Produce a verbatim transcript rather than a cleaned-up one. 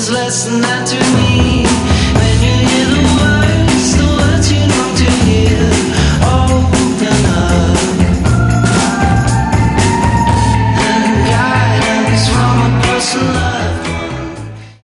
listen that to me. When you hear the words, the words you long to hear.